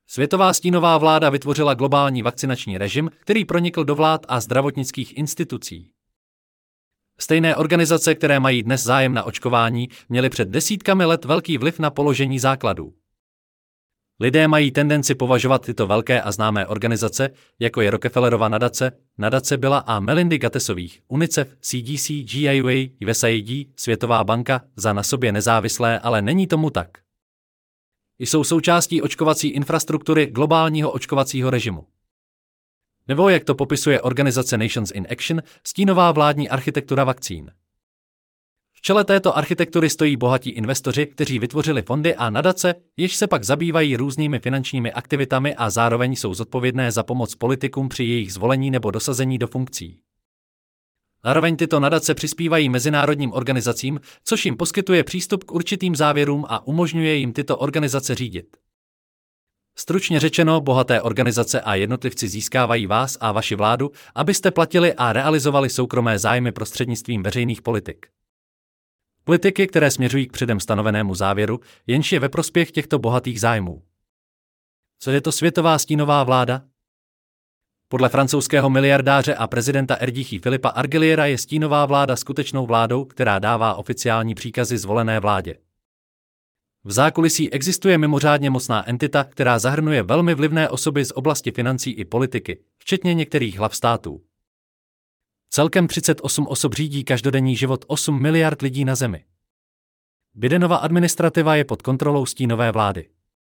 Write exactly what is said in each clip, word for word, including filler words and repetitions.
Světová stínová vláda vytvořila globální vakcinační režim, který pronikl do vlád a zdravotnických institucí. Stejné organizace, které mají dnes zájem na očkování, měly před desítkami let velký vliv na položení základů. Lidé mají tendenci považovat tyto velké a známé organizace, jako je Rockefellerova nadace, nadace Billa a Melindy Gatesových, UNICEF, C D C, G A A, U S A I D, Světová banka, za na sobě nezávislé, ale není tomu tak. Jsou součástí očkovací infrastruktury globálního očkovacího režimu. Nebo jak to popisuje organizace Nations in Action, stínová vládní architektura vakcín. V čele této architektury stojí bohatí investoři, kteří vytvořili fondy a nadace, jež se pak zabývají různými finančními aktivitami a zároveň jsou zodpovědné za pomoc politikům při jejich zvolení nebo dosazení do funkcí. Zároveň tyto nadace přispívají mezinárodním organizacím, což jim poskytuje přístup k určitým závěrům a umožňuje jim tyto organizace řídit. Stručně řečeno, bohaté organizace a jednotlivci získávají vás a vaši vládu, abyste platili a realizovali soukromé zájmy prostřednictvím veřejných politik. Politiky, které směřují k předem stanovenému závěru, jenž je ve prospěch těchto bohatých zájmů. Co je to světová stínová vláda? Podle francouzského miliardáře a prezidenta Erdíchy Filipa Arguillera je stínová vláda skutečnou vládou, která dává oficiální příkazy zvolené vládě. V zákulisí existuje mimořádně mocná entita, která zahrnuje velmi vlivné osoby z oblasti financí i politiky, včetně některých hlav států. Celkem třicet osm osob řídí každodenní život osm miliard lidí na zemi. Bidenova administrativa je pod kontrolou stínové vlády.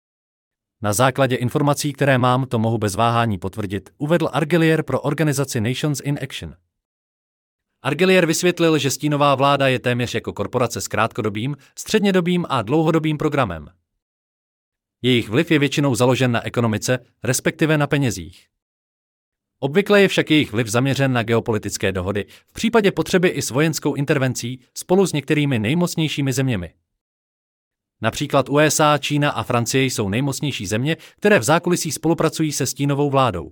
Na základě informací, které mám, to mohu bez váhání potvrdit, uvedl Arguiller pro organizaci Nations in Action. Arguiller vysvětlil, že stínová vláda je téměř jako korporace s krátkodobým, střednědobým a dlouhodobým programem. Jejich vliv je většinou založen na ekonomice, respektive na penězích. Obvykle je však jejich vliv zaměřen na geopolitické dohody, v případě potřeby i s vojenskou intervencí, spolu s některými nejmocnějšími zeměmi. Například U S A, Čína a Francie jsou nejmocnější země, které v zákulisí spolupracují se stínovou vládou.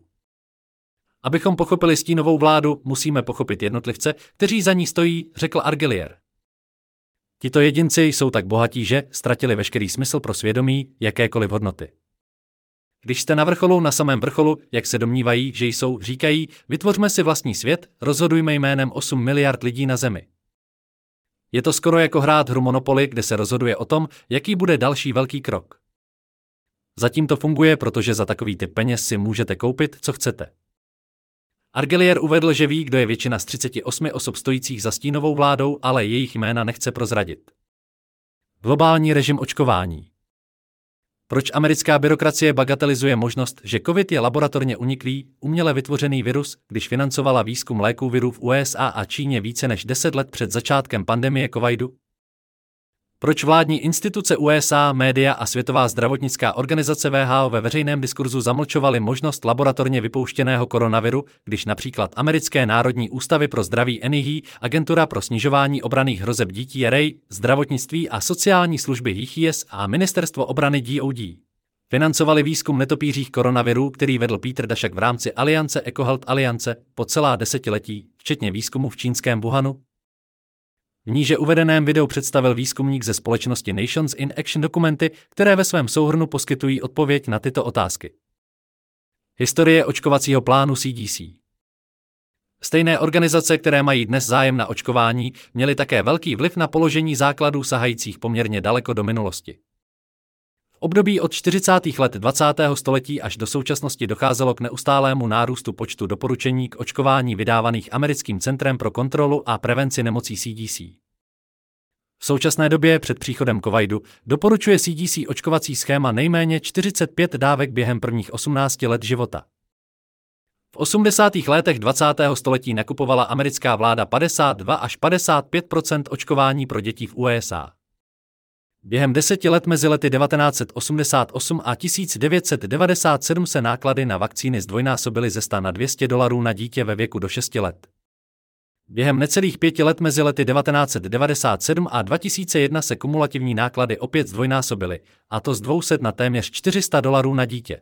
Abychom pochopili stínovou vládu, musíme pochopit jednotlivce, kteří za ní stojí, řekl Arguiller. Tito jedinci jsou tak bohatí, že ztratili veškerý smysl pro svědomí, jakékoliv hodnoty. Když jste na vrcholu, na samém vrcholu, jak se domnívají, že jsou, říkají, vytvořme si vlastní svět, rozhodujme jménem osm miliard lidí na zemi. Je to skoro jako hrát hru Monopoly, kde se rozhoduje o tom, jaký bude další velký krok. Zatím to funguje, protože za takový typ peněz si můžete koupit, co chcete. Arguiller uvedl, že ví, kdo je většina z třiceti osmi osob stojících za stínovou vládou, ale jejich jména nechce prozradit. Globální režim očkování. Proč americká byrokracie bagatelizuje možnost, že COVID je laboratorně uniklý, uměle vytvořený virus, když financovala výzkum léků virů v U S A a Číně více než deset let před začátkem pandemie covidu? Proč vládní instituce U S A, média a Světová zdravotnická organizace W H O ve veřejném diskurzu zamlčovaly možnost laboratorně vypouštěného koronaviru, když například americké národní ústavy pro zdraví N I H, agentura pro snižování obranných hrozeb dětí R A, zdravotnictví a sociální služby H I S a ministerstvo obrany D O D financovali výzkum netopířích koronavirů, který vedl Peter Daszak v rámci aliance EcoHealth Aliance po celá desetiletí, včetně výzkumu v čínském Wuhanu? V níže uvedeném videu představil výzkumník ze společnosti Nations in Action dokumenty, které ve svém souhrnu poskytují odpověď na tyto otázky. Historie očkovacího plánu C D C. Stejné organizace, které mají dnes zájem na očkování, měly také velký vliv na položení základů sahajících poměrně daleko do minulosti. V období od čtyřicátých let dvacátého století až do současnosti docházelo k neustálému nárůstu počtu doporučení k očkování vydávaných Americkým centrem pro kontrolu a prevenci nemocí C D C. V současné době před příchodem covidu doporučuje C D C očkovací schéma nejméně čtyřicet pět dávek během prvních osmnácti let života. V osmdesátých letech dvacátého století nakupovala americká vláda padesát dva až padesát pět procent očkování pro děti v U S A. Během deseti let mezi lety devatenáct set osmdesát osm a tisíc devět set devadesát sedm se náklady na vakcíny zdvojnásobily ze sta na dvě stě dolarů na dítě ve věku do šesti let. Během necelých pěti let mezi lety devatenáct set devadesát sedm a dva tisíce jedna se kumulativní náklady opět zdvojnásobily, a to z dvou set na téměř čtyři sta dolarů na dítě.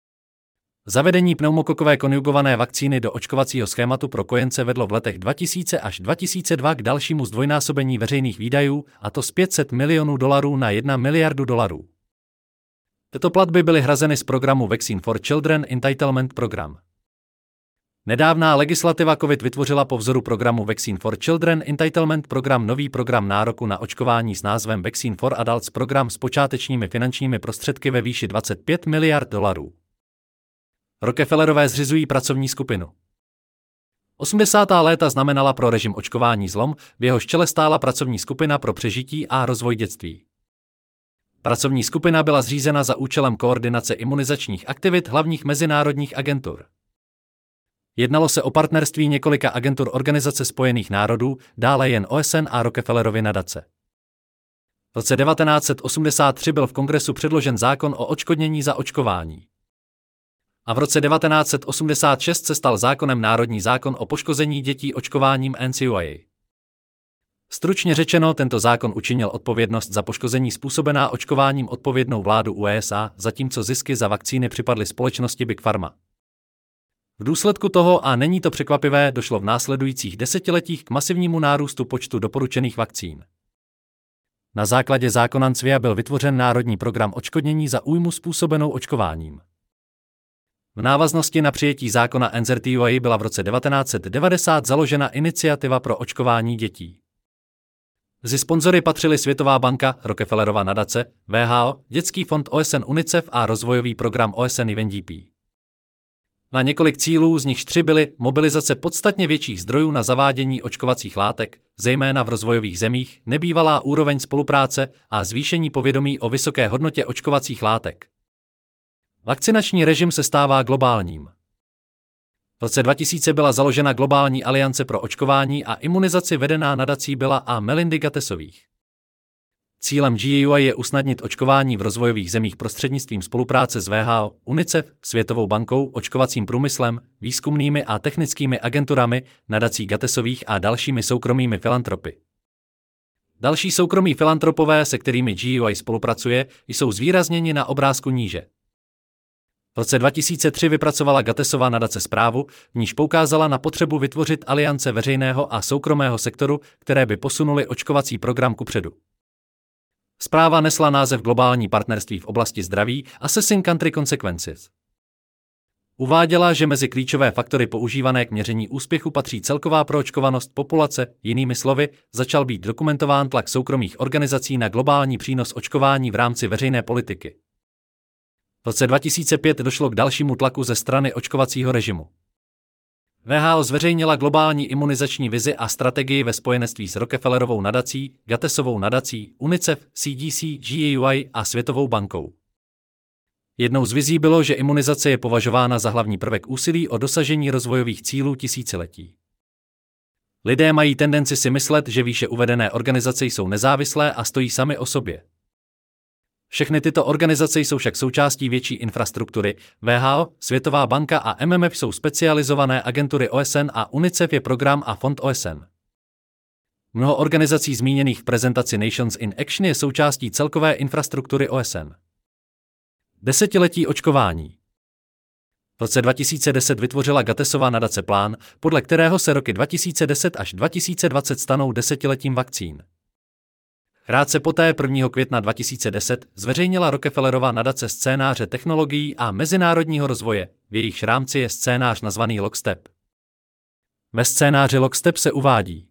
Zavedení pneumokokové konjugované vakcíny do očkovacího schématu pro kojence vedlo v letech dva tisíce až dva tisíce dva k dalšímu zdvojnásobení veřejných výdajů, a to z pět set milionů dolarů na jednu miliardu dolarů. Tyto platby byly hrazeny z programu Vaccine for Children Entitlement Program. Nedávná legislativa COVID vytvořila po vzoru programu Vaccine for Children Entitlement Program nový program nároku na očkování s názvem Vaccine for Adults program s počátečními finančními prostředky ve výši dvacet pět miliard dolarů. Rockefellerové zřizují pracovní skupinu. osmdesátá léta znamenala pro režim očkování zlom, v jehož čele stála pracovní skupina pro přežití a rozvoj dětství. Pracovní skupina byla zřízena za účelem koordinace imunizačních aktivit hlavních mezinárodních agentur. Jednalo se o partnerství několika agentur Organizace spojených národů, dále jen O S N a Rockefellerovy nadace. V roce devatenáct set osmdesát tři byl v Kongresu předložen zákon o odškodnění za očkování. A v roce devatenáct set osmdesát šest se stal zákonem Národní zákon o poškození dětí očkováním N C O A. Stručně řečeno, tento zákon učinil odpovědnost za poškození způsobená očkováním odpovědnou vládu U S A, zatímco zisky za vakcíny připadly společnosti Big Pharma. V důsledku toho, a není to překvapivé, došlo v následujících desetiletích k masivnímu nárůstu počtu doporučených vakcín. Na základě zákona N C V A byl vytvořen národní program odškodnění za újmu způsobenou očkováním. V návaznosti na přijetí zákona N Z T O A byla v roce devatenáct set devadesát založena iniciativa pro očkování dětí. Mezi sponzory patřily Světová banka, Rockefellerova nadace, W H O, Dětský fond O S N UNICEF a rozvojový program O S N U N D P. Na několik cílů, z nichž tři byly mobilizace podstatně větších zdrojů na zavádění očkovacích látek, zejména v rozvojových zemích, nebývalá úroveň spolupráce a zvýšení povědomí o vysoké hodnotě očkovacích látek. Vakcinační režim se stává globálním. V roce dva tisíce byla založena Globální aliance pro očkování a imunizaci vedená nadací Billa a Melindy Gatesových. Cílem G A U I je usnadnit očkování v rozvojových zemích prostřednictvím spolupráce s W H O, UNICEF, Světovou bankou, očkovacím průmyslem, výzkumnými a technickými agenturami, nadací Gatesových a dalšími soukromými filantropy. Další soukromí filantropové, se kterými G A U I spolupracuje, jsou zvýrazněni na obrázku níže. V roce dva tisíce tři vypracovala Gatesova nadace zprávu, v níž poukázala na potřebu vytvořit aliance veřejného a soukromého sektoru, které by posunuly očkovací program kupředu. Zpráva nesla název Globální partnerství v oblasti zdraví Assessing Country Consequences. Uváděla, že mezi klíčové faktory používané k měření úspěchu patří celková proočkovanost populace, jinými slovy, začal být dokumentován tlak soukromých organizací na globální přínos očkování v rámci veřejné politiky. V roce dva tisíce pět došlo k dalšímu tlaku ze strany očkovacího režimu. W H O zveřejnila globální imunizační vizi a strategii ve spojenectví s Rockefellerovou nadací, Gatesovou nadací, UNICEF, C D C, G A U I a Světovou bankou. Jednou z vizí bylo, že imunizace je považována za hlavní prvek úsilí o dosažení rozvojových cílů tisíciletí. Lidé mají tendenci si myslet, že výše uvedené organizace jsou nezávislé a stojí sami o sobě. Všechny tyto organizace jsou však součástí větší infrastruktury. W H O, Světová banka a M M F jsou specializované agentury O S N a UNICEF je program a fond O S N. Mnoho organizací zmíněných v prezentaci Nations in Action je součástí celkové infrastruktury O S N. Desetiletí očkování. V roce dva tisíce deset vytvořila Gatesova nadace plán, podle kterého se roky dva tisíce deset až dva tisíce dvacet stanou desetiletím vakcín. Krátce poté prvního května dva tisíce deset zveřejnila Rockefellerova nadace scénáře technologií a mezinárodního rozvoje, v jejichž rámci je scénář nazvaný Lockstep. Ve scénáři Lockstep se uvádí: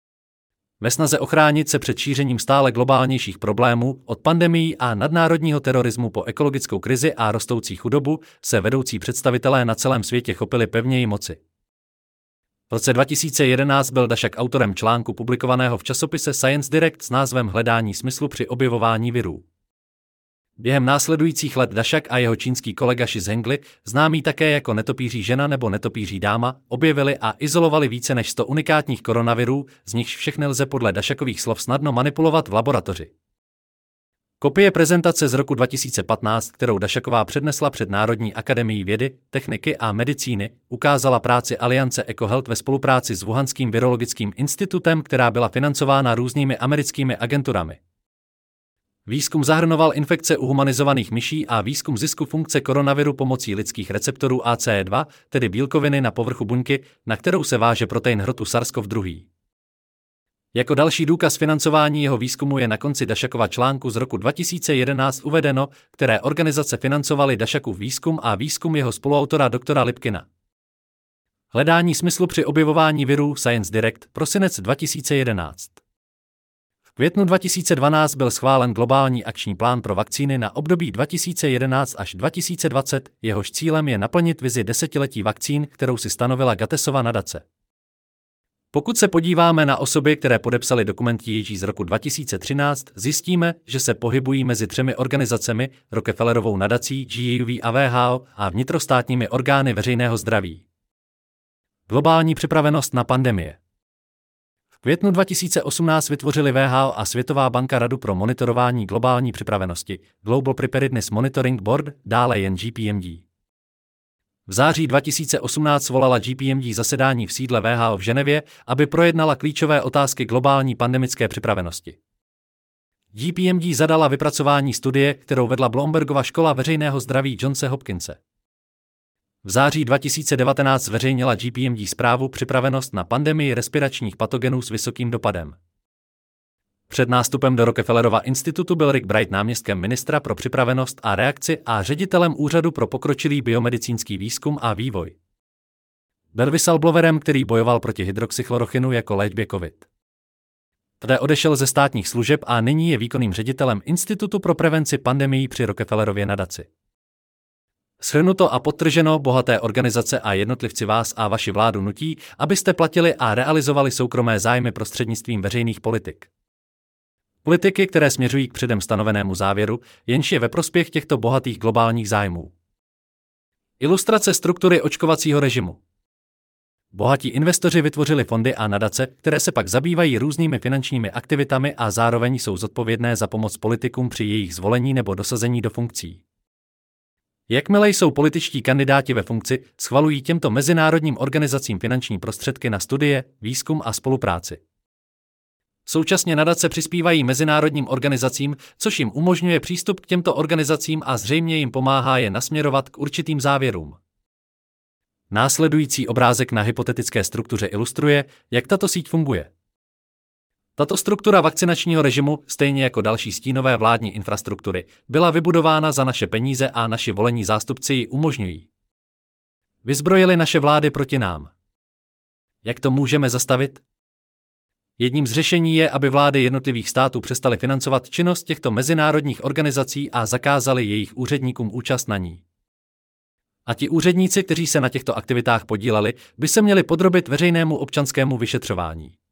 ve snaze ochránit se před šířením stále globálnějších problémů, od pandemií a nadnárodního terorismu po ekologickou krizi a rostoucí chudobu, se vedoucí představitelé na celém světě chopili pevněji moci. V roce dva tisíce jedenáct byl Daszak autorem článku publikovaného v časopise Science Direct s názvem Hledání smyslu při objevování virů. Během následujících let Daszak a jeho čínský kolega Shi Zhengli, známý také jako netopíří žena nebo netopíří dáma, objevili a izolovali více než sto unikátních koronavirů, z nichž všechny lze podle Daszakových slov snadno manipulovat v laboratoři. Kopie prezentace z roku dva tisíce patnáct, kterou Daszaková přednesla před Národní akademií vědy, techniky a medicíny, ukázala práci Aliance EcoHealth ve spolupráci s Wuhanským virologickým institutem, která byla financována různými americkými agenturami. Výzkum zahrnoval infekce u humanizovaných myší a výzkum zisku funkce koronaviru pomocí lidských receptorů A C E dva, tedy bílkoviny na povrchu buňky, na kterou se váže protein hrotu SARS-CoV dva. Jako další důkaz financování jeho výzkumu je na konci Dašakova článku z roku dva tisíce jedenáct uvedeno, které organizace financovaly Dašakův výzkum a výzkum jeho spoluautora doktora Lipkina. Hledání smyslu při objevování virů Science Direct, prosinec dva tisíce jedenáct. V květnu dva tisíce dvanáct byl schválen globální akční plán pro vakcíny na období dva tisíce jedenáct až dva tisíce dvacet, jehož cílem je naplnit vizi desetiletí vakcín, kterou si stanovila Gatesova nadace. Pokud se podíváme na osoby, které podepsaly dokument T H z roku dva tisíce třináct, zjistíme, že se pohybují mezi třemi organizacemi, Rockefellerovou nadací, G A V a W H O a vnitrostátními orgány veřejného zdraví. Globální připravenost na pandemie. V květnu dva tisíce osmnáct vytvořili W H O a Světová banka Radu pro monitorování globální připravenosti, Global Preparedness Monitoring Board, dále jen G P M G. V září dva tisíce osmnáct svolala G P M G zasedání v sídle W H O v Ženevě, aby projednala klíčové otázky globální pandemické připravenosti. G P M G zadala vypracování studie, kterou vedla Bloombergova škola veřejného zdraví Johnse Hopkinse. V září dva tisíce devatenáct zveřejnila G P M G zprávu Připravenost na pandemii respiračních patogenů s vysokým dopadem. Před nástupem do Rockefellerova institutu byl Rick Bright náměstkem ministra pro připravenost a reakci a ředitelem Úřadu pro pokročilý biomedicínský výzkum a vývoj. Byl whistleblowerem, který bojoval proti hydroxychlorochinu jako léčbě COVID. Tedy odešel ze státních služeb a nyní je výkonným ředitelem Institutu pro prevenci pandemií při Rockefellerově nadaci. Shrnuto a podtrženo, bohaté organizace a jednotlivci vás a vaši vládu nutí, abyste platili a realizovali soukromé zájmy prostřednictvím veřejných politik. Politiky, které směřují k předem stanovenému závěru, jenž je ve prospěch těchto bohatých globálních zájmů. Ilustrace struktury očkovacího režimu. Bohatí investoři vytvořili fondy a nadace, které se pak zabývají různými finančními aktivitami a zároveň jsou zodpovědné za pomoc politikům při jejich zvolení nebo dosazení do funkcí. Jakmile jsou političtí kandidáti ve funkci, schvalují těmto mezinárodním organizacím finanční prostředky na studie, výzkum a spolupráci. Současně nadace přispívají mezinárodním organizacím, což jim umožňuje přístup k těmto organizacím a zřejmě jim pomáhá je nasměrovat k určitým závěrům. Následující obrázek na hypotetické struktuře ilustruje, jak tato síť funguje. Tato struktura vakcinačního režimu, stejně jako další stínové vládní infrastruktury, byla vybudována za naše peníze a naši volení zástupci ji umožňují. Vyzbrojili naše vlády proti nám. Jak to můžeme zastavit? Jedním z řešení je, aby vlády jednotlivých států přestaly financovat činnost těchto mezinárodních organizací a zakázali jejich úředníkům účast na ní. A ti úředníci, kteří se na těchto aktivitách podíleli, by se měli podrobit veřejnému občanskému vyšetřování.